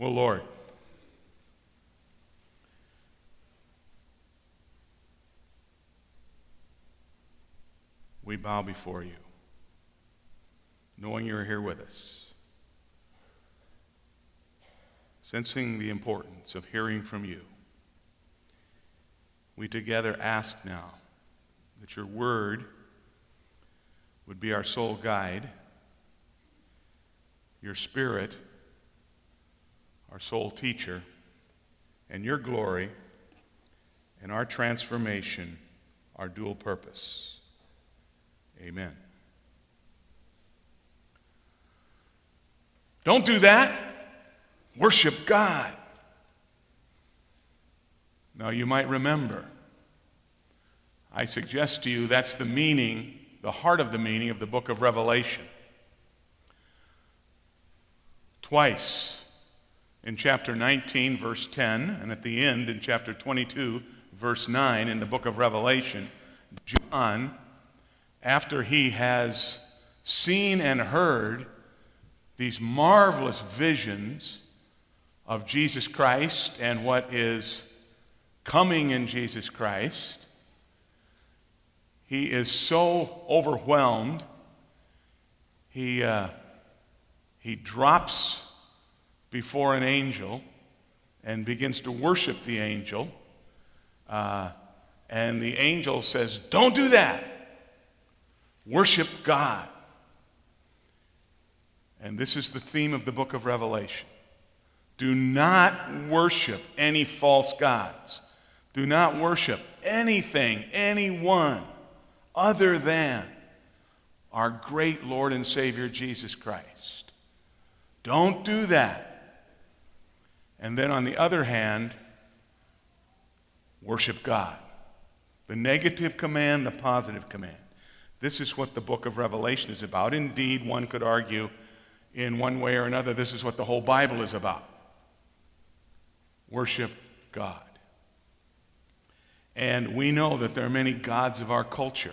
Oh, Lord, we bow before you, knowing you're here with us, sensing the importance of hearing from you. We together ask now that your word would be our sole guide, your Spirit our sole teacher, and your glory and our transformation our dual purpose. Amen. Don't do that. Worship God. Now you might remember, I suggest to you that's the meaning, the heart of the meaning of the book of Revelation. Twice in chapter 19, verse 10, and at the end in chapter 22, verse 9 in the book of Revelation, John, after he has seen and heard these marvelous visions of Jesus Christ and what is coming in Jesus Christ, he is so overwhelmed, he drops before an angel and begins to worship the angel. And the angel says, "Don't do that. Worship God." And this is the theme of the book of Revelation. Do not worship any false gods. Do not worship anything, anyone other than our great Lord and Savior Jesus Christ. Don't do that. And then on the other hand, worship God. The negative command, the positive command. This is what the book of Revelation is about. Indeed, one could argue in one way or another, this is what the whole Bible is about. Worship God. And we know that there are many gods of our culture.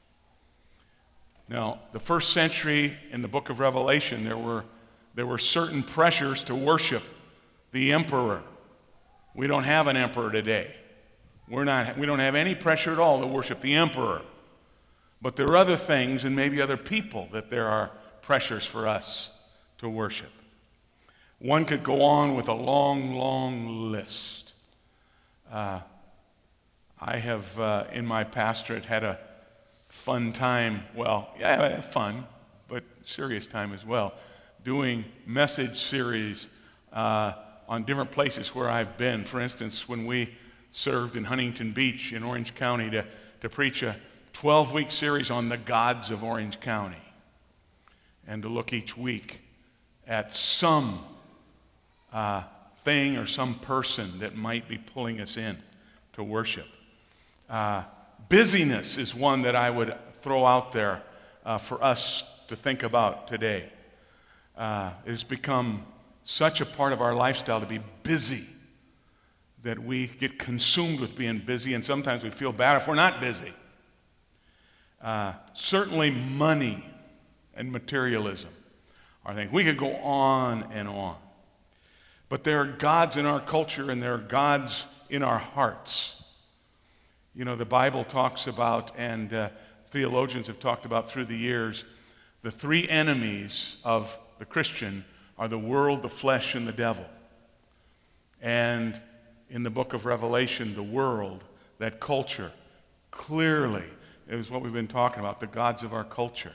Now, the first century in the book of Revelation, there were certain pressures to worship the emperor. We don't have an emperor today. We don't have any pressure at all to worship the emperor. But there are other things and maybe other people that there are pressures for us to worship. One could go on with a long, long list. I have, in my pastorate, had a fun time, fun, but serious time as well, doing message series on different places where I've been. For instance, when we served in Huntington Beach in Orange County to preach a 12-week series on the gods of Orange County, and to look each week at some thing or some person that might be pulling us in to worship. Busyness is one that I would throw out there for us to think about today. It has become such a part of our lifestyle to be busy that we get consumed with being busy, and sometimes we feel bad if we're not busy. Certainly money and materialism are things. We could go on and on. But there are gods in our culture and there are gods in our hearts. You know, the Bible talks about, and theologians have talked about through the years, the three enemies of the Christian are the world, the flesh, and the devil. And in the book of Revelation, the world, that culture, clearly is what we've been talking about, the gods of our culture.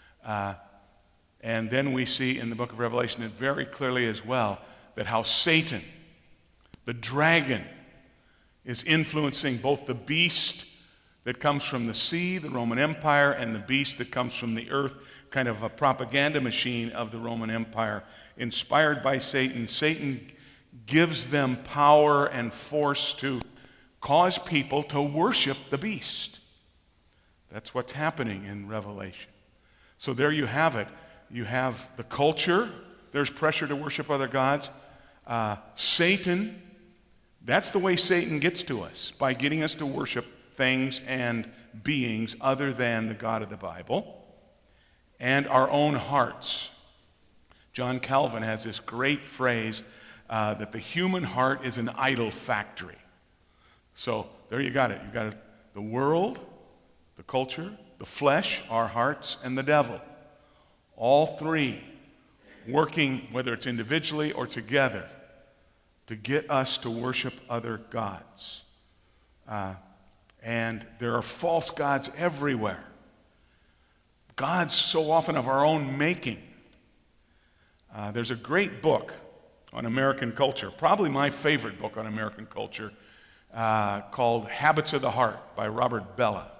And then we see in the book of Revelation it very clearly as well that how Satan, the dragon, is influencing both the beast that comes from the sea, the Roman Empire, and the beast that comes from the earth, kind of a propaganda machine of the Roman Empire. Inspired by Satan, Satan gives them power and force to cause people to worship the beast. That's what's happening in Revelation. So there you have it. You have the culture. There's pressure to worship other gods. Satan, that's the way Satan gets to us, by getting us to worship things and beings other than the God of the Bible, and our own hearts. John Calvin has this great phrase, that the human heart is an idol factory. So there you got it. You got the world, the culture, the flesh, our hearts, and the devil. All three working, whether it's individually or together, to get us to worship other gods. And there are false gods everywhere. Gods so often of our own making. There's a great book on American culture, probably my favorite book on American culture, called Habits of the Heart by Robert Bellah.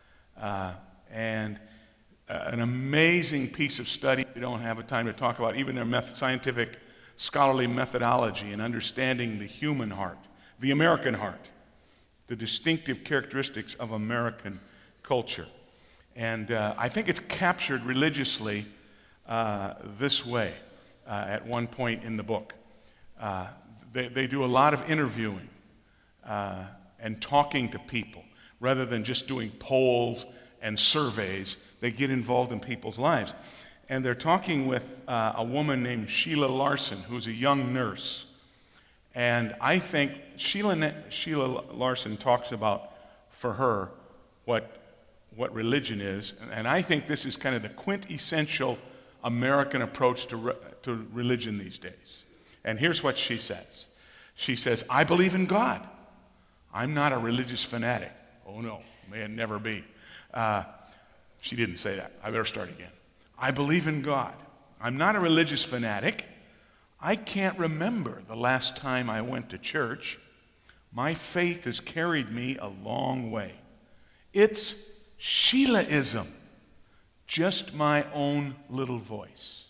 And an amazing piece of study we don't have time to talk about, even their scientific scholarly methodology in understanding the human heart, the American heart, the distinctive characteristics of American culture. And I think it's captured religiously this way at one point in the book. They do a lot of interviewing and talking to people. Rather than just doing polls and surveys, they get involved in people's lives. And they're talking with a woman named Sheila Larson, who's a young nurse. And I think Sheila Larson talks about, for her, what religion is. And I think this is kind of the quintessential American approach to religion these days. And here's what she says. She says, I believe in God. I'm not a religious fanatic. Oh no, may it never be. She didn't say that. I better start again. I believe in God. I'm not a religious fanatic. I can't remember the last time I went to church. My faith has carried me a long way. It's Sheilaism, just my own little voice.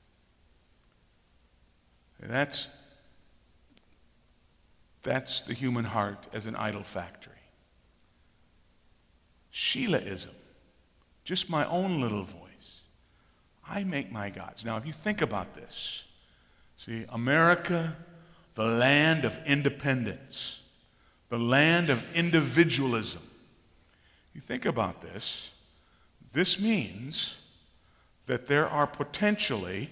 That's the human heart as an idol factory. Sheilaism, just my own little voice. I make my gods. Now, if you think about this, see, America, the land of independence, the land of individualism. You think about this, this means that there are potentially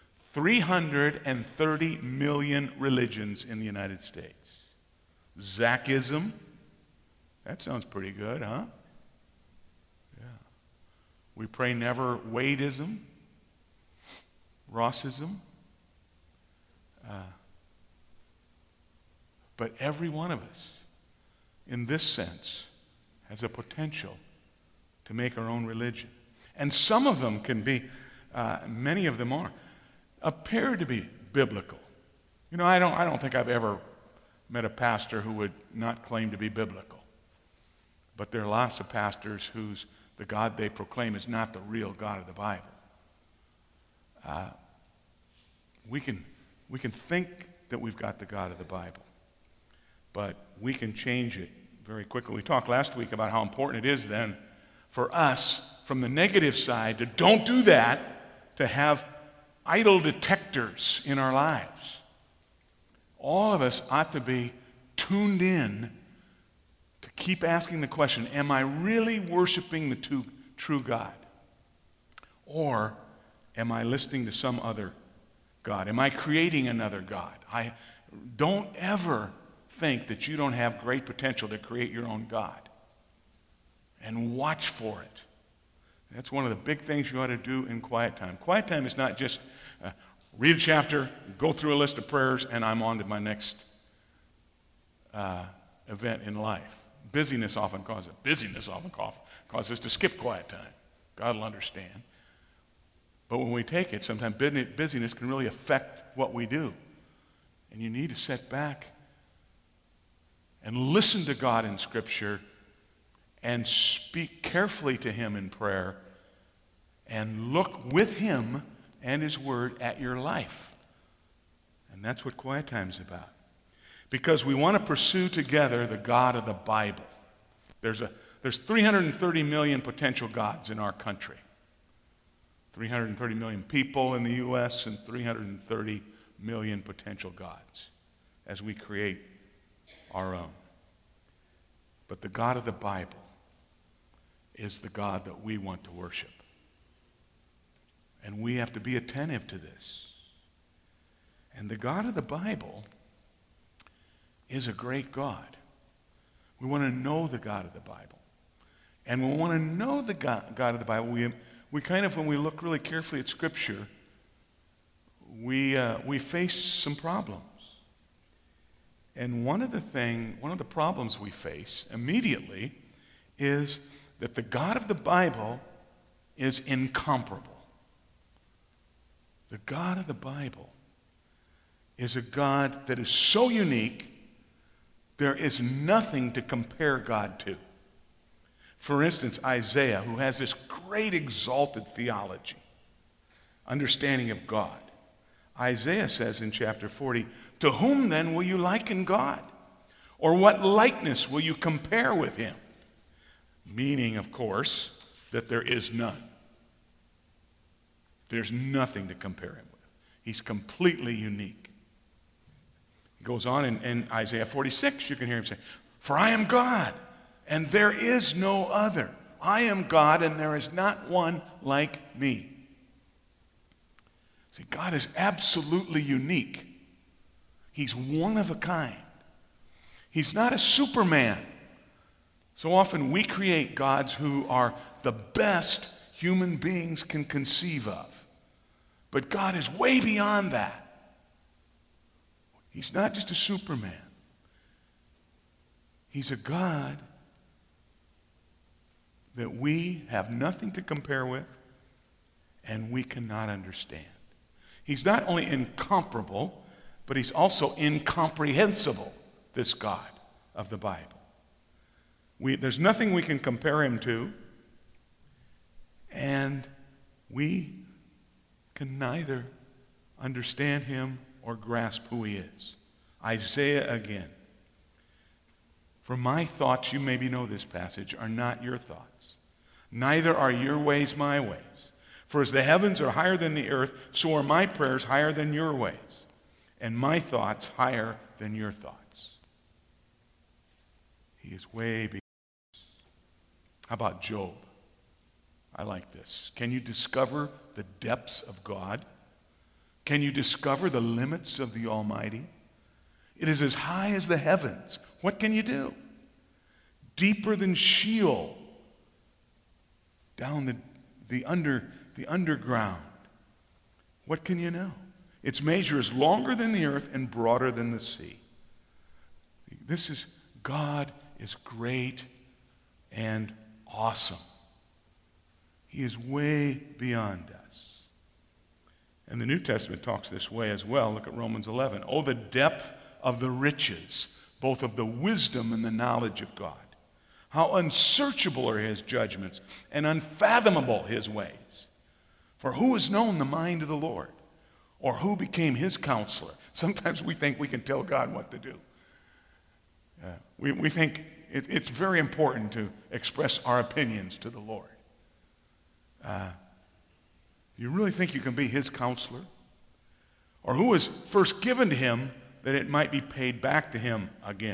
330 million religions in the United States. Zachism, that sounds pretty good, huh? Yeah. We pray never Wadeism, Rossism. But every one of us, in this sense, has a potential to make our own religion. And some of them can be, many of them appear to be biblical. You know, I don't think I've ever met a pastor who would not claim to be biblical. But there are lots of pastors whose the God they proclaim is not the real God of the Bible. We can think that we've got the God of the Bible, but we can change it very quickly. We talked last week about how important it is then for us, from the negative side, to don't do that, to have idol detectors in our lives. All of us ought to be tuned in to keep asking the question, am I really worshiping the true God? Or am I listening to some other God? Am I creating another God? Don't ever think that you don't have great potential to create your own God. And watch for it. That's one of the big things you ought to do in quiet time. Quiet time is not just read a chapter, go through a list of prayers, and I'm on to my next event in life. Busyness often causes us to skip quiet time. God will understand. But when we take it, sometimes busyness can really affect what we do. And you need to sit back and listen to God in Scripture and speak carefully to Him in prayer and look with Him and His Word at your life. And that's what quiet time is about. Because we want to pursue together the God of the Bible. There's 330 million potential gods in our country. 330 million people in the U.S. and 330 million potential gods as we create our own. But the God of the Bible is the God that we want to worship. And we have to be attentive to this. And the God of the Bible is a great God. We want to know the God of the Bible. And we want to know the God of the Bible. We kind of, when we look really carefully at Scripture, we face some problems. And one of the problems we face immediately is that the God of the Bible is incomparable. The God of the Bible is a God that is so unique, there is nothing to compare God to. For instance, Isaiah, who has this great exalted theology, understanding of God. Isaiah says in chapter 40, "To whom then will you liken God? Or what likeness will you compare with him?" Meaning, of course, that there is none. There's nothing to compare him with. He's completely unique. He goes on in Isaiah 46, you can hear him say, "For I am God, and there is no other. I am God, and there is not one like me." See, God is absolutely unique. He's one of a kind. He's not a Superman. So often we create gods who are the best human beings can conceive of. But God is way beyond that. He's not just a Superman. He's a God that we have nothing to compare with and we cannot understand. He's not only incomparable, but he's also incomprehensible, this God of the Bible. There's nothing we can compare him to, and we can neither understand him or grasp who he is. Isaiah again. "For my thoughts," you maybe know this passage, "are not your thoughts. Neither are your ways my ways. For as the heavens are higher than the earth, so are my prayers higher than your ways, and my thoughts higher than your thoughts." He is way beyond. How about Job? I like this. Can you discover the depths of God? Can you discover the limits of the Almighty? It is as high as the heavens. What can you do? Deeper than Sheol, down the underground. What can you know? Its measure is longer than the earth and broader than the sea. God is great and awesome. He is way beyond us. And the New Testament talks this way as well. Look at Romans 11. "Oh, the depth of the riches, both of the wisdom and the knowledge of God. How unsearchable are his judgments and unfathomable his ways. For who has known the mind of the Lord? Or who became his counselor?" Sometimes we think we can tell God what to do. We think it's very important to express our opinions to the Lord. You really think you can be his counselor? Or who was first given to him that it might be paid back to him again?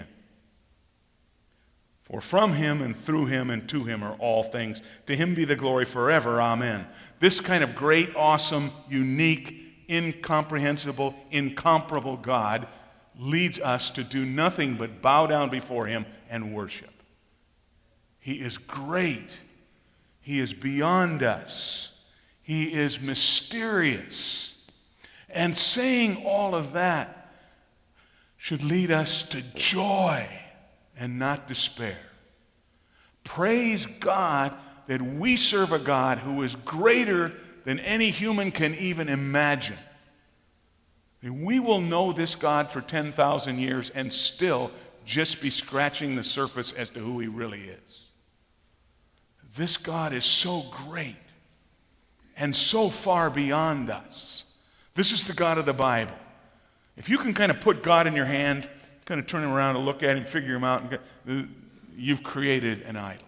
For from him and through him and to him are all things. To him be the glory forever. Amen. This kind of great, awesome, unique, incomprehensible, incomparable God leads us to do nothing but bow down before him and worship. He is great. He is beyond us. He is mysterious. And saying all of that should lead us to joy and not despair. Praise God that we serve a God who is greater than any human can even imagine. And we will know this God for 10,000 years and still just be scratching the surface as to who he really is. This God is so great and so far beyond us. This is the God of the Bible. If you can kind of put God in your hand, kind of turn him around and look at him, figure him out, you've created an idol.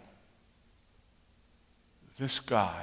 This God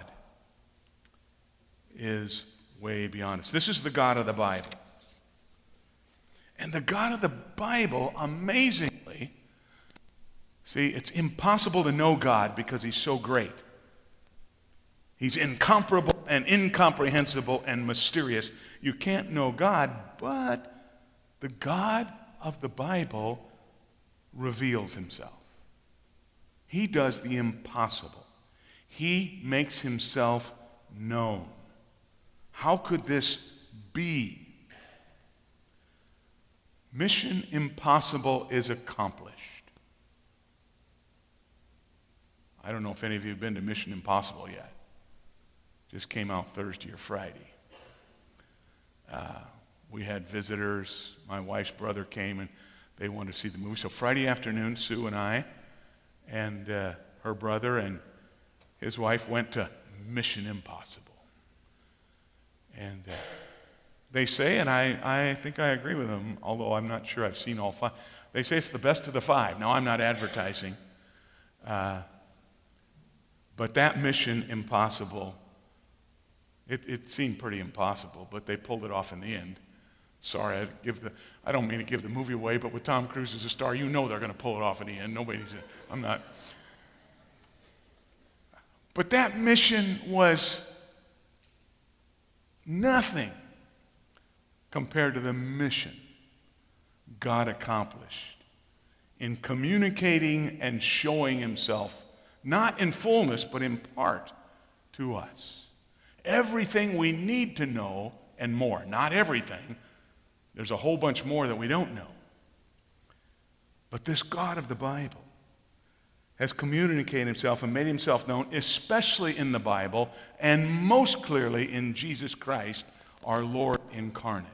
is way beyond us. This is the God of the Bible. And the God of the Bible, amazingly, see, it's impossible to know God because he's so great. He's incomparable. and incomprehensible and mysterious. You can't know God, but the God of the Bible reveals himself. He does the impossible. He makes himself known. How could this be? Mission impossible is accomplished. I don't know if any of you have been to Mission Impossible yet. Just came out Thursday or Friday. We had visitors. My wife's brother came and they wanted to see the movie. So Friday afternoon, Sue and I and her brother and his wife went to Mission Impossible. And they say, and I think I agree with them, although I'm not sure I've seen all 5. They say it's the best of the 5. Now, I'm not advertising. But that Mission Impossible, it seemed pretty impossible, but they pulled it off in the end. Sorry, I don't mean to give the movie away, but with Tom Cruise as a star, you know they're going to pull it off in the end. I'm not. But that mission was nothing compared to the mission God accomplished in communicating and showing himself, not in fullness, but in part to us. Everything we need to know and more. Not everything. There's a whole bunch more that we don't know. But this God of the Bible has communicated himself and made himself known, especially in the Bible, and most clearly in Jesus Christ, our Lord incarnate.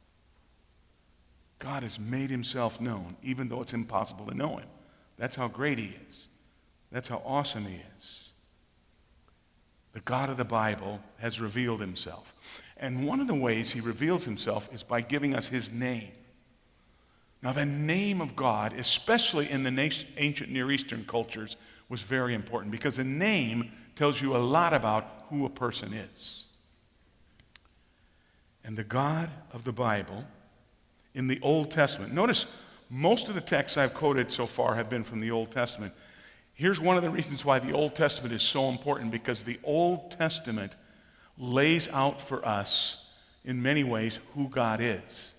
God has made himself known, even though it's impossible to know him. That's how great he is. That's how awesome he is. The God of the Bible has revealed himself. And one of the ways he reveals himself is by giving us his name. Now, the name of God, especially in the ancient Near Eastern cultures, was very important because a name tells you a lot about who a person is. And the God of the Bible in the Old Testament, notice most of the texts I've quoted so far have been from the Old Testament. Here's one of the reasons why the Old Testament is so important, because the Old Testament lays out for us in many ways who God is.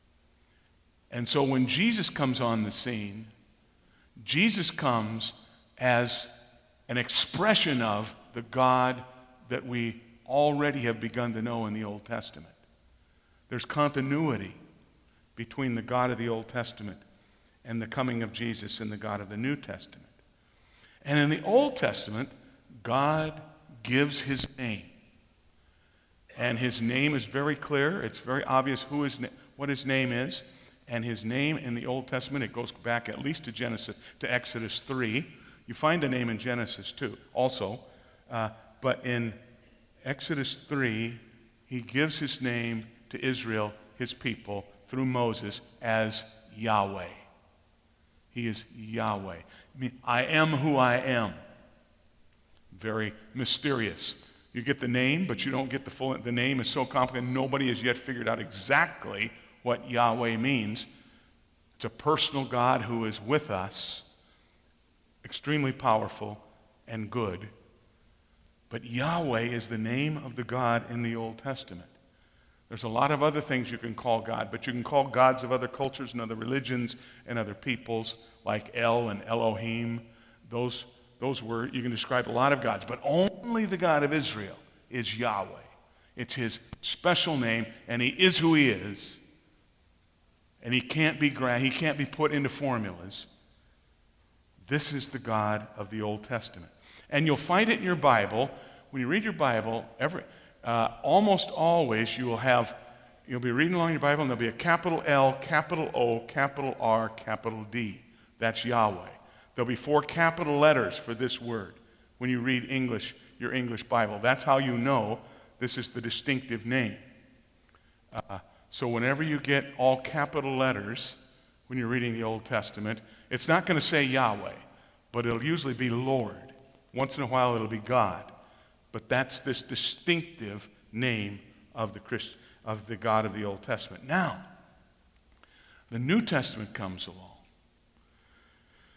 And so when Jesus comes on the scene, Jesus comes as an expression of the God that we already have begun to know in the Old Testament. There's continuity between the God of the Old Testament and the coming of Jesus in the God of the New Testament. And in the Old Testament, God gives his name. And his name is very clear. It's very obvious what his name is. And his name in the Old Testament, it goes back at least to Exodus 3. You find the name in Genesis 2 also. But in Exodus 3, he gives his name to Israel, his people, through Moses as Yahweh. He is Yahweh. I am who I am. Very mysterious. You get the name, but you don't get the full. The name is so complicated, nobody has yet figured out exactly what Yahweh means. It's a personal God who is with us, extremely powerful and good. But Yahweh is the name of the God in the Old Testament. There's a lot of other things you can call God, but you can call gods of other cultures and other religions and other peoples, like El and Elohim. Those words, you can describe a lot of gods, but only the God of Israel is Yahweh. It's his special name, and he is who he is. And he can't be put into formulas. This is the God of the Old Testament. And you'll find it in your Bible. When you read your Bible, almost always you'll be reading along your Bible, and there'll be a capital L, capital O, capital R, capital D. That's Yahweh. There'll be 4 capital letters for this word when you read your English Bible. That's how you know this is the distinctive name. So whenever you get all capital letters when you're reading the Old Testament, it's not going to say Yahweh, but it'll usually be Lord. Once in a while it'll be God. But that's this distinctive name of the God of the Old Testament. Now, the New Testament comes along.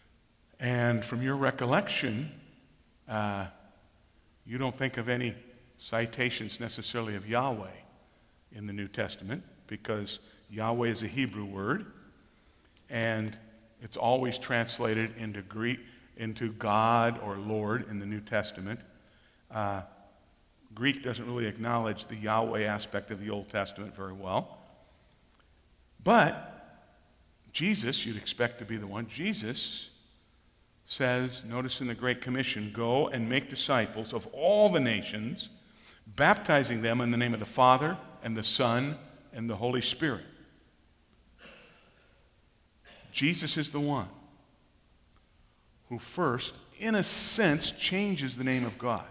And from your recollection, you don't think of any citations necessarily of Yahweh in the New Testament, because Yahweh is a Hebrew word, and it's always translated into Greek, into God or Lord in the New Testament. Greek doesn't really acknowledge the Yahweh aspect of the Old Testament very well. But Jesus, you'd expect to be the one. Jesus says, notice in the Great Commission, go and make disciples of all the nations, baptizing them in the name of the Father and the Son and the Holy Spirit. Jesus is the one who first, in a sense, changes the name of God.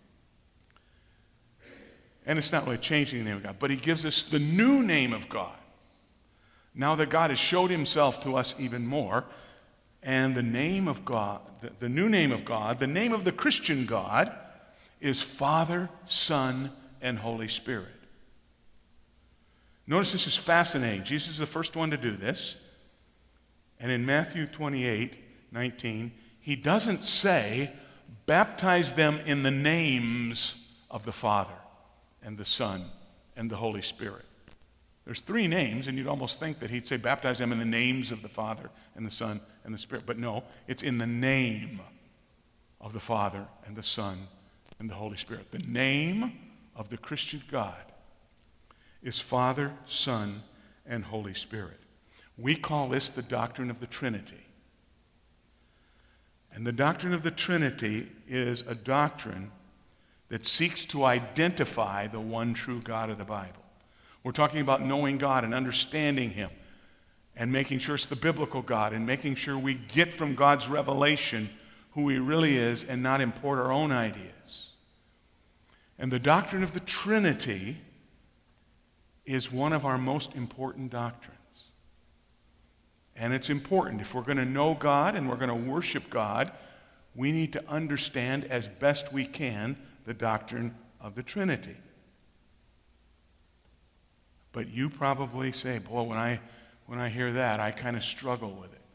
And it's not really changing the name of God, but he gives us the new name of God. Now that God has showed himself to us even more, and the name of God, the new name of God, the name of the Christian God, is Father, Son, and Holy Spirit. Notice this is fascinating. Jesus is the first one to do this. And in Matthew 28:19, he doesn't say, baptize them in the names of the Father and the Son and the Holy Spirit. There's three names, and you'd almost think that he'd say, baptize them in the names of the Father and the Son and the Spirit. But no, it's in the name of the Father and the Son and the Holy Spirit. The name of the Christian God is Father, Son, and Holy Spirit. We call this the doctrine of the Trinity. And the doctrine of the Trinity is a doctrine that seeks to identify the one true God of the Bible. We're talking about knowing God and understanding him and making sure it's the biblical God and making sure we get from God's revelation who he really is and not import our own ideas. And the doctrine of the Trinity is one of our most important doctrines. And it's important. If we're going to know God and we're going to worship God, we need to understand as best we can the doctrine of the Trinity. But you probably say, boy, when I hear that, I kind of struggle with it.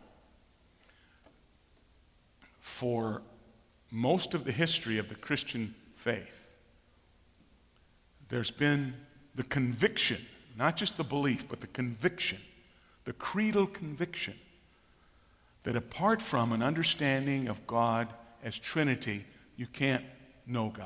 For most of the history of the Christian faith, there's been the conviction, not just the belief, but the conviction, the creedal conviction, that apart from an understanding of God as Trinity, you can't know God.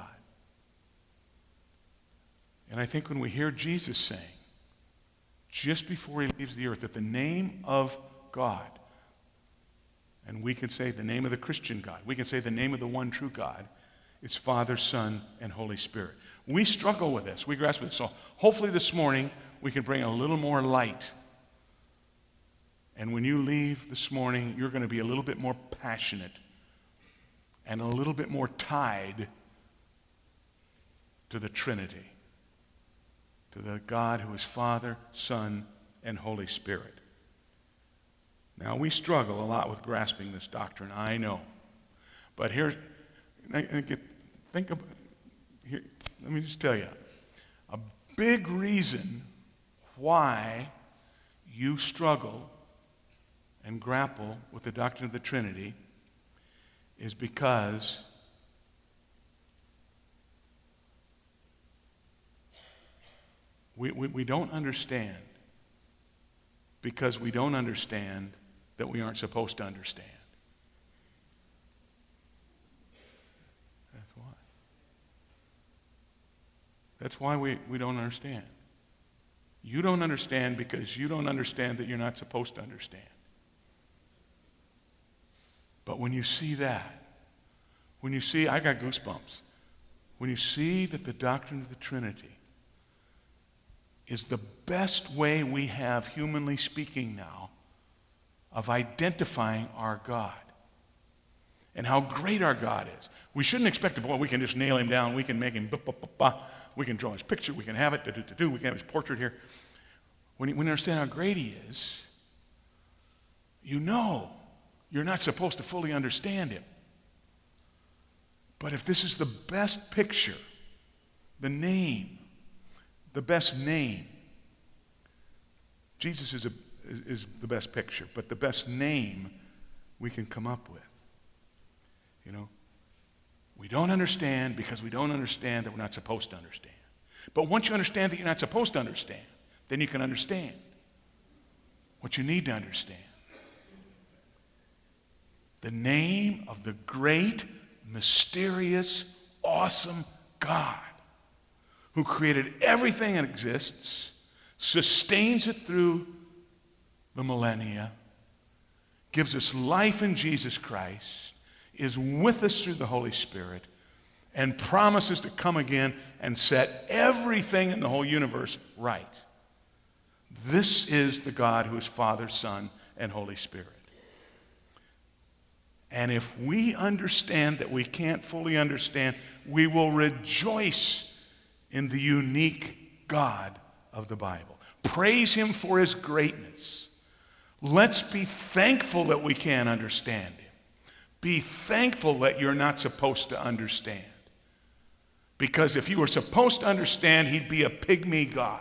And I think when we hear Jesus saying, just before he leaves the earth, that the name of God, and we can say the name of the Christian God, we can say the name of the one true God, is Father, Son, and Holy Spirit. We struggle with this. We grasp with this. So hopefully this morning we can bring a little more light. And when you leave this morning, you're going to be a little bit more passionate and a little bit more tied to the Trinity, to the God who is Father, Son, and Holy Spirit. Now, we struggle a lot with grasping this doctrine, I know. But here, think about, here, let me just tell you, a big reason why you struggle and grapple with the doctrine of the Trinity is because we don't understand, because we don't understand that we aren't supposed to understand. That's why. That's why we don't understand. You don't understand because you don't understand that you're not supposed to understand. But when you see that, when you see, I got goosebumps, when you see that the doctrine of the Trinity is the best way we have, humanly speaking now, of identifying our God and how great our God is. We shouldn't expect to, boy, we can just nail him down, we can make him, we can draw his picture, we can have it, we can have his portrait here. When you understand how great he is, you know you're not supposed to fully understand him. But if this is the best picture, the name, the best name, Jesus is the best picture, but the best name we can come up with. You know, We don't understand because we don't understand that we're not supposed to understand. But once you understand that you're not supposed to understand, then you can understand what you need to understand. The name of the great, mysterious, awesome God who created everything that exists, sustains it through the millennia, gives us life in Jesus Christ, is with us through the Holy Spirit, and promises to come again and set everything in the whole universe right. This is the God who is Father, Son, and Holy Spirit. And if we understand that we can't fully understand, we will rejoice in the unique God of the Bible. Praise Him for His greatness. Let's be thankful that we can't understand Him. Be thankful that you're not supposed to understand. Because if you were supposed to understand, He'd be a pygmy God.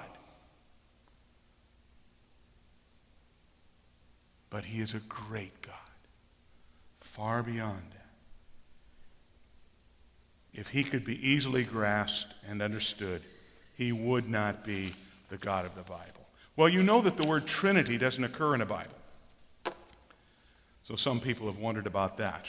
But He is a great God, far beyond that. If He could be easily grasped and understood, He would not be the God of the Bible. Well, you know that the word Trinity doesn't occur in the Bible. So some people have wondered about that.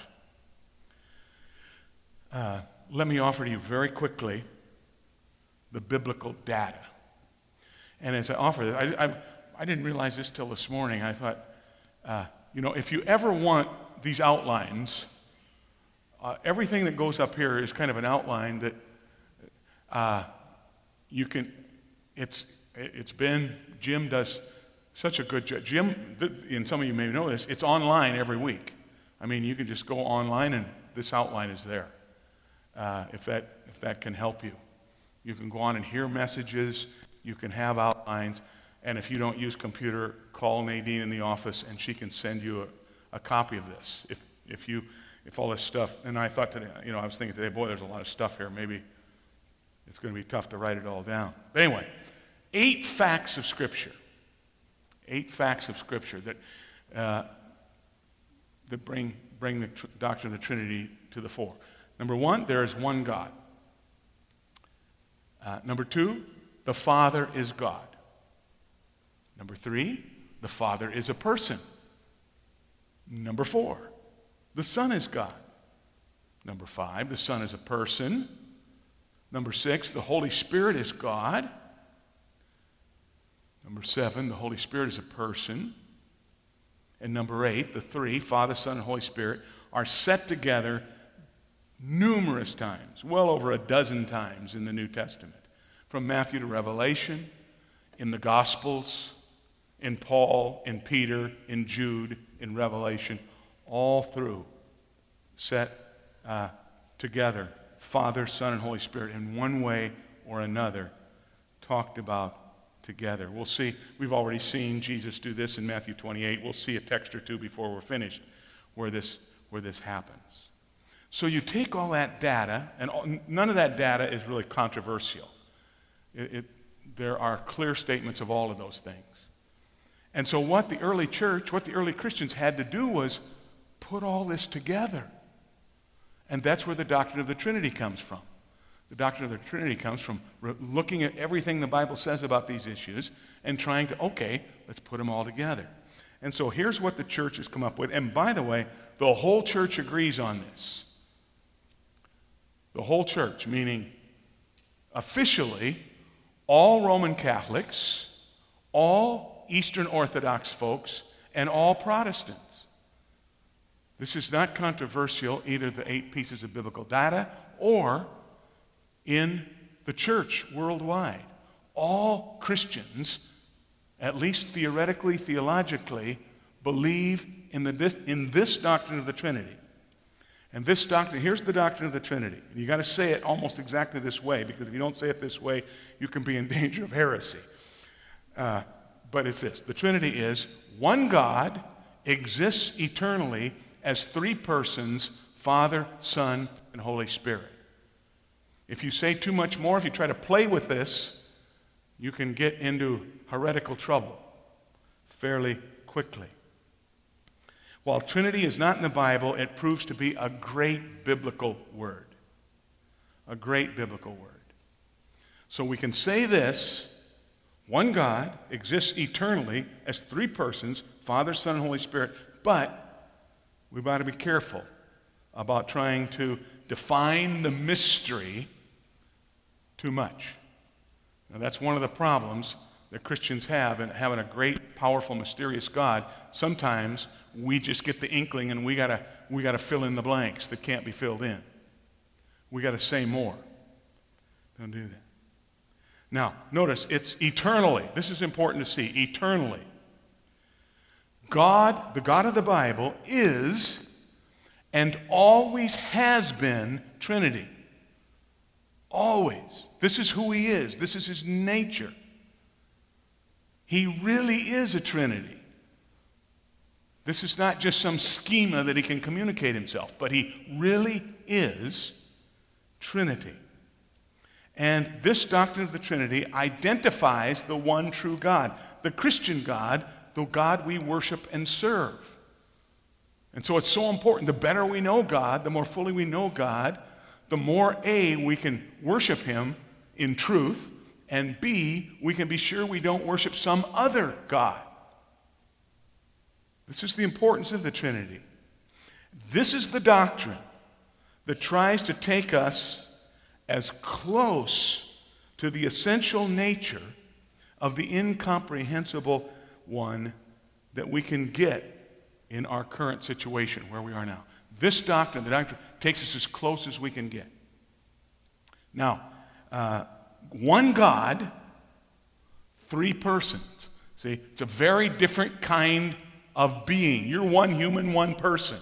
Let me offer to you very quickly the biblical data. And as I offer this, I didn't realize this till this morning. I thought, if you ever want these outlines, everything that goes up here is kind of an outline that you can, it's been, Jim does such a good job. Jim, and some of you may know this, it's online every week. I mean, you can just go online and this outline is there. If that can help you. You can go on and hear messages, you can have outlines, and if you don't use computer, call Nadine in the office and she can send you a copy of this. If all this stuff, and I thought today, I was thinking today, boy, there's a lot of stuff here. Maybe it's going to be tough to write it all down. But anyway, 8 facts of Scripture. 8 facts of Scripture that bring the doctrine of the Trinity to the fore. Number 1, there is one God. Number 2, the Father is God. Number 3, the Father is a person. Number 4, the Son is God. Number 5, the Son is a person. Number 6, the Holy Spirit is God. Number 7, the Holy Spirit is a person. And number 8, the 3, Father, Son, and Holy Spirit, are set together numerous times, well over a dozen times in the New Testament. From Matthew to Revelation, in the Gospels, in Paul, in Peter, in Jude, in Revelation, all through set together, Father, Son, and Holy Spirit in one way or another, talked about together. We'll see, we've already seen Jesus do this in Matthew 28. We'll see a text or two before we're finished where this happens. So you take all that data, and none of that data is really controversial. There are clear statements of all of those things. And so what the early church, what the early Christians had to do was put all this together. And that's where the doctrine of the Trinity comes from. The doctrine of the Trinity comes from looking at everything the Bible says about these issues and trying to, okay, let's put them all together. And so here's what the church has come up with. And by the way, the whole church agrees on this. The whole church, meaning officially, all Roman Catholics, all Eastern Orthodox folks, and all Protestants. This is not controversial, either the 8 pieces of biblical data or in the church worldwide. All Christians, at least theoretically, theologically, believe in this doctrine of the Trinity. And this doctrine, here's the doctrine of the Trinity. And you got to say it almost exactly this way, because if you don't say it this way, you can be in danger of heresy. But it's this. The Trinity is one God exists eternally as 3 persons, Father, Son, and Holy Spirit. If you say too much more, if you try to play with this, you can get into heretical trouble fairly quickly. While Trinity is not in the Bible, it proves to be a great biblical word. A great biblical word. So we can say this: one God exists eternally as three persons, Father, Son, and Holy Spirit, but we've got to be careful about trying to define the mystery too much. Now, that's one of the problems that Christians have in having a great, powerful, mysterious God. Sometimes we just get the inkling and we gotta fill in the blanks that can't be filled in. We got to say more. Don't do that. Now, notice it's eternally. This is important to see. Eternally. God, the God of the Bible, is and always has been Trinity. Always. This is who he is. This is his nature. He really is a Trinity. This is not just some schema that he can communicate himself, but he really is Trinity. And this doctrine of the Trinity identifies the one true God, the Christian God, the God we worship and serve. And so it's so important. The better we know God, the more fully we know God, the more A, we can worship him in truth, and B, we can be sure we don't worship some other God. This is the importance of the Trinity. This is the doctrine that tries to take us as close to the essential nature of the incomprehensible one that we can get in our current situation where we are now. This doctrine, the doctrine, takes us as close as we can get. Now, one God, three persons. See, it's a very different kind of being. You're one human, one person.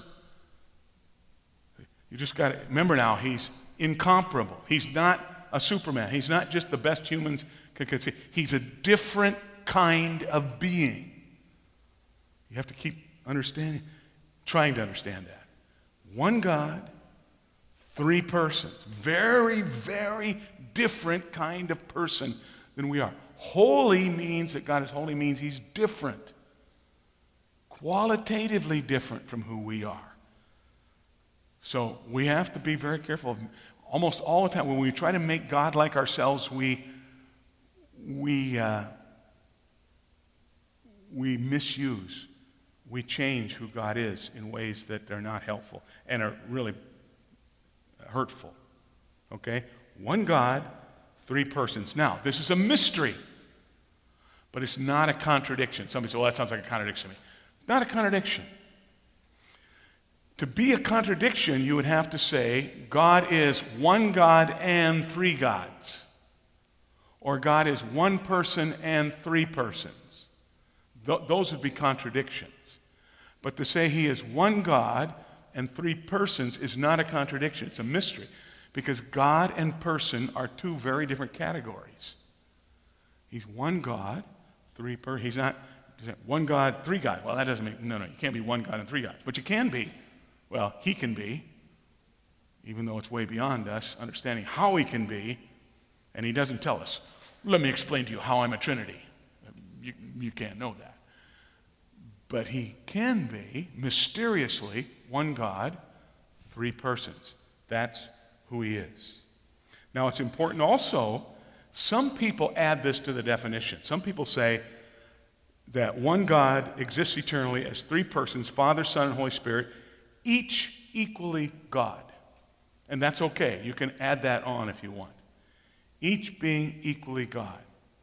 You just got to remember now, he's incomparable. He's not a Superman. He's not just the best humans can see. He's a different kind of being. You have to keep trying to understand that. One God, three persons. Very, very different kind of person than we are. Holy means that God is holy means he's different. Qualitatively different from who we are. So we have to be very careful. Almost all the time when we try to make God like ourselves, we misuse, we change who God is in ways that are not helpful and are really hurtful. Okay? One God, three persons. Now, this is a mystery, but it's not a contradiction. Somebody says, well, that sounds like a contradiction to me. Not a contradiction. To be a contradiction, you would have to say God is one God and three gods. Or God is one person and three persons. Those would be contradictions. But to say he is one God and three persons is not a contradiction. It's a mystery. Because God and person are two very different categories. He's one God, three persons. He's not one God, three gods. Well, that doesn't mean, no, you can't be one God and three gods. But you can be. Well, he can be, even though it's way beyond us, understanding how he can be, and he doesn't tell us. Let me explain to you how I'm a Trinity. You can't know that. But he can be, mysteriously, one God, three persons. That's who he is. Now, it's important also, some people add this to the definition. Some people say that one God exists eternally as three persons, Father, Son, and Holy Spirit, each equally God. And that's okay. You can add that on if you want. Each being equally God.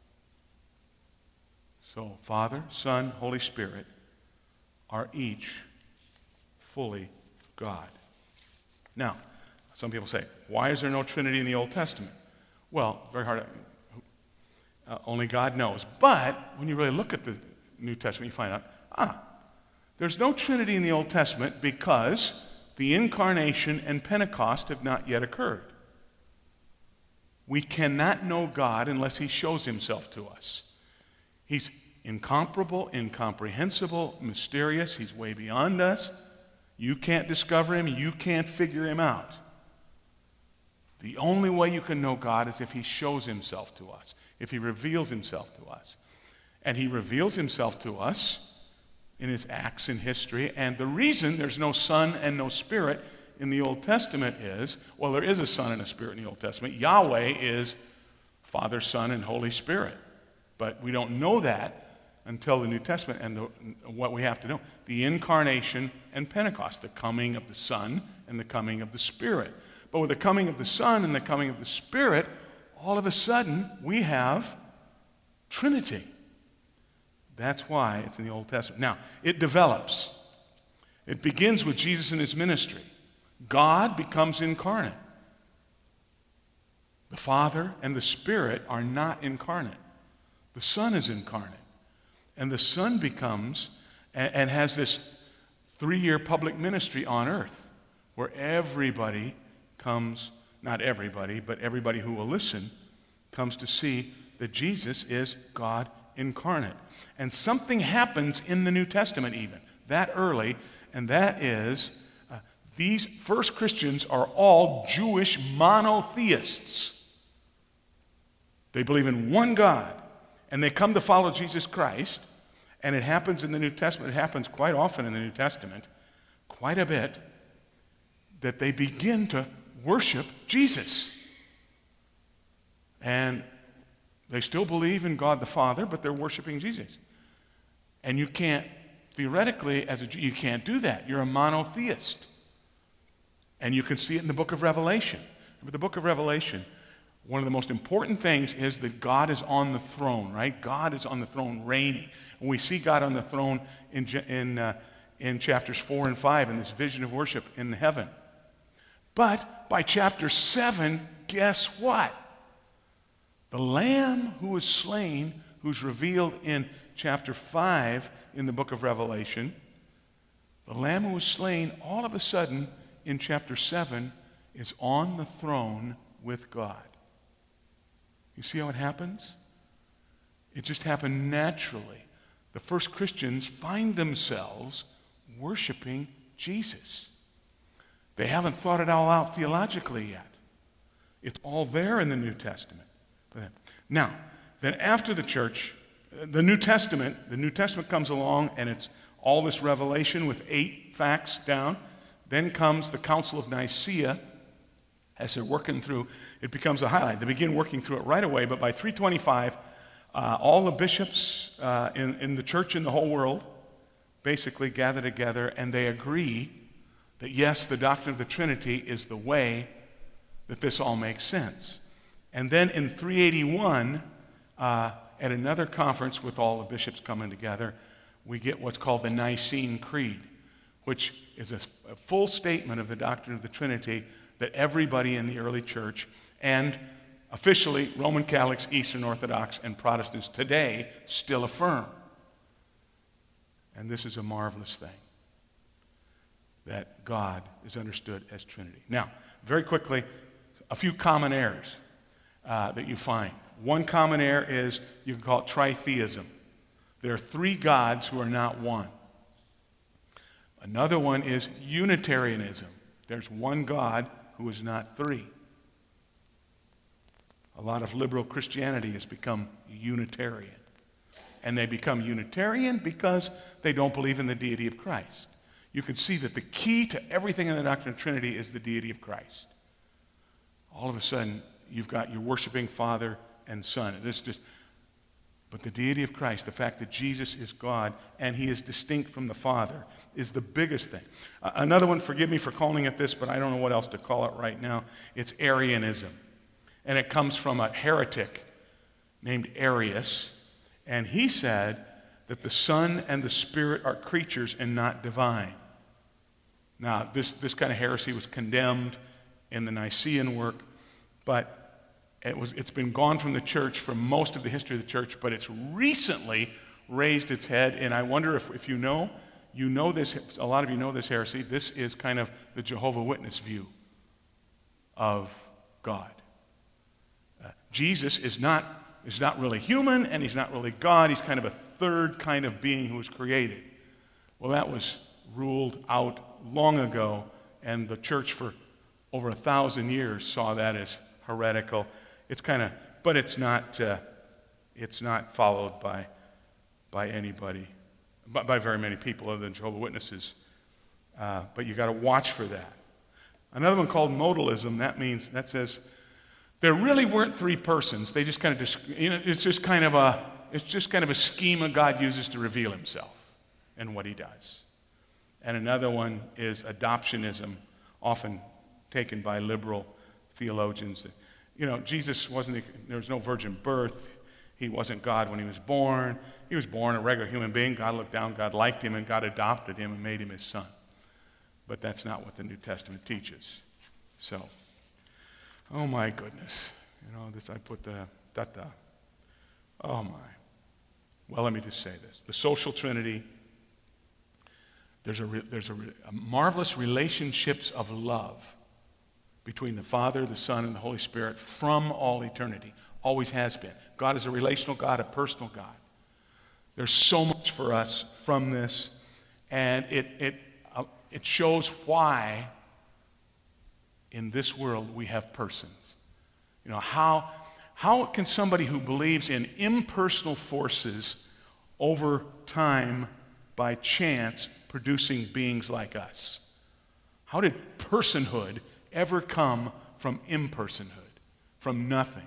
So, Father, Son, Holy Spirit are each fully God. Now, some people say, why is there no Trinity in the Old Testament? Well, very hard. Only God knows. But when you really look at the New Testament, you find out, there's no Trinity in the Old Testament because the incarnation and Pentecost have not yet occurred. We cannot know God unless he shows himself to us. He's incomparable, incomprehensible, mysterious. He's way beyond us. You can't discover him. You can't figure him out. The only way you can know God is if he shows himself to us, if he reveals himself to us. And he reveals himself to us in his acts in history. And the reason there's no Son and no Spirit in the Old Testament is, well, there is a Son and a Spirit in the Old Testament. Yahweh is Father, Son, and Holy Spirit. But we don't know that until the New Testament and what we have to know. The incarnation and Pentecost, the coming of the Son and the coming of the Spirit. But with the coming of the Son and the coming of the Spirit, all of a sudden we have Trinity. That's why it's in the Old Testament. Now, it develops. It begins with Jesus and his ministry. God becomes incarnate. The Father and the Spirit are not incarnate. The Son is incarnate. And the Son becomes and has this 3-year public ministry on earth where everybody comes, not everybody, but everybody who will listen comes to see that Jesus is God incarnate. And something happens in the New Testament even, that early, and that is these first Christians are all Jewish monotheists. They believe in one God, and they come to follow Jesus Christ, and it happens in the New Testament. It happens quite often in the New Testament, quite a bit, that they begin to worship Jesus. And they still believe in God the Father, but they're worshiping Jesus. And you can't, theoretically, as a Jew, you can't do that. You're a monotheist. And you can see it in the book of Revelation. But the book of Revelation, one of the most important things is that God is on the throne, right? God is on the throne reigning. And we see God on the throne in chapters 4 and 5 in this vision of worship in heaven. But by chapter 7, guess what? The Lamb who was slain, who's revealed in chapter 5 in the book of Revelation, the Lamb who was slain, all of a sudden in chapter 7 is on the throne with God. You see how it happens? It just happened naturally. The first Christians find themselves worshiping Jesus. They haven't thought it all out theologically yet. It's all there in the New Testament. Now, then after the church, the New Testament comes along, and it's all this revelation with 8 facts down. Then comes the Council of Nicaea. As they're working through, it becomes a highlight. They begin working through it right away, but by 325, all the bishops in the church in the whole world basically gather together, and they agree that yes, the doctrine of the Trinity is the way that this all makes sense. And then in 381, at another conference with all the bishops coming together, we get what's called the Nicene Creed, which is a full statement of the doctrine of the Trinity that everybody in the early church and officially Roman Catholics, Eastern Orthodox, and Protestants today still affirm. And this is a marvelous thing, that God is understood as Trinity. Now, very quickly, a few common errors that you find. One common error is, you can call it tritheism. There are 3 gods who are not one. Another one is Unitarianism. There's one God who is not 3. A lot of liberal Christianity has become Unitarian. And they become Unitarian because they don't believe in the deity of Christ. You can see that the key to everything in the doctrine of Trinity is the deity of Christ. All of a sudden, you're worshiping Father and Son. But the deity of Christ, the fact that Jesus is God and he is distinct from the Father, is the biggest thing. Another one, forgive me for calling it this, but I don't know what else to call it right now. It's Arianism. And it comes from a heretic named Arius. And he said that the Son and the Spirit are creatures and not divine. Now, this kind of heresy was condemned in the Nicene work, but it's been gone from the church for most of the history of the church, but it's recently raised its head, and I wonder if you know this, a lot of you know this heresy. This is kind of the Jehovah's Witness view of God. Jesus is not really human, and he's not really God. He's kind of a third kind of being who was created. Well, that was ruled out long ago, and the church for over 1,000 years saw that as heretical. But it's not followed by anybody, by very many people other than Jehovah's Witnesses. But you got to watch for that. Another one called modalism. That says there really weren't three persons. They just kind of, it's just kind of a schema God uses to reveal himself and what he does. And another one is adoptionism, often taken by liberal theologians. Jesus there was no virgin birth. He wasn't God when he was born. He was born a regular human being. God looked down, God liked him, and God adopted him and made him his son. But that's not what the New Testament teaches. So, oh my goodness. I put the da-da. Oh my. Well, let me just say this. The social trinity, there's a marvelous relationships of love between the Father, the Son, and the Holy Spirit from all eternity. Always has been. God is a relational God, a personal God. There's so much for us from this, and it shows why in this world we have persons. How can somebody who believes in impersonal forces over time by chance producing beings like us? How did personhood ever come from impersonhood, from nothing?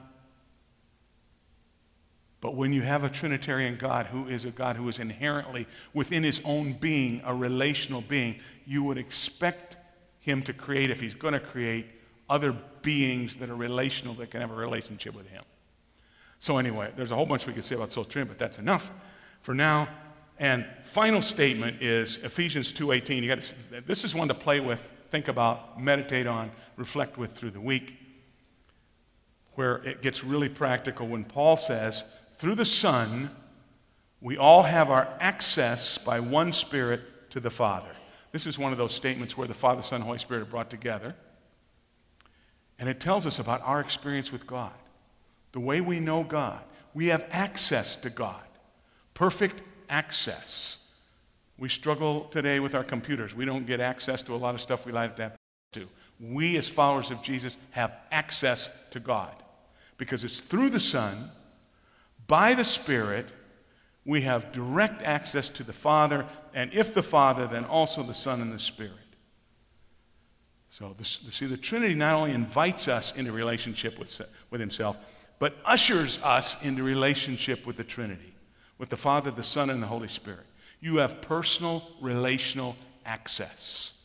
But when you have a Trinitarian God who is a God who is inherently within his own being, a relational being, you would expect him to create, if he's going to create, other beings that are relational that can have a relationship with him. So anyway, there's a whole bunch we could say about soul trinity, but that's enough for now. And final statement is Ephesians 2:18. This is one to play with, think about, meditate on, reflect with through the week, where it gets really practical when Paul says, through the Son, we all have our access by one Spirit to the Father. This is one of those statements where the Father, Son, and Holy Spirit are brought together. And it tells us about our experience with God. The way we know God. We have access to God. Perfect access. We struggle today with our computers. We don't get access to a lot of stuff we like to have to. We, as followers of Jesus, have access to God. Because it's through the Son, by the Spirit, we have direct access to the Father, and if the Father, then also the Son and the Spirit. So, the Trinity not only invites us into relationship with himself, but ushers us into relationship with the Trinity, with the Father, the Son, and the Holy Spirit. You have personal, relational access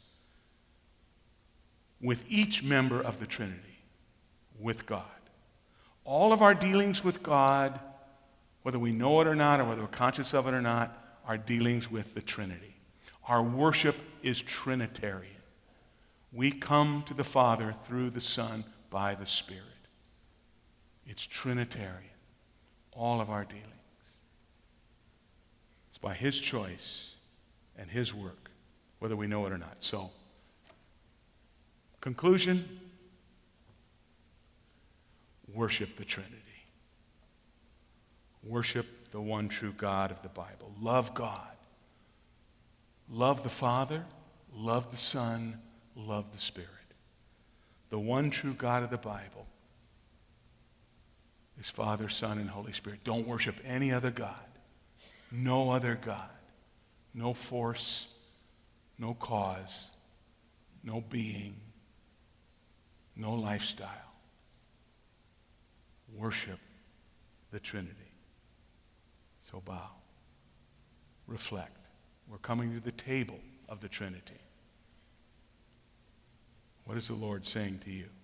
with each member of the Trinity, with God. All of our dealings with God, whether we know it or not, or whether we're conscious of it or not, are dealings with the Trinity. Our worship is Trinitarian. We come to the Father through the Son by the Spirit. It's Trinitarian, all of our dealings. It's by his choice and his work, whether we know it or not. So, conclusion, worship the Trinity. Worship the one true God of the Bible. Love God. Love the Father, love the Son, love the Spirit. The one true God of the Bible is Father, Son, and Holy Spirit. Don't worship any other God. No other God. No force, no cause, no being, no lifestyle. Worship the Trinity. So bow. Reflect. We're coming to the table of the Trinity. What is the Lord saying to you?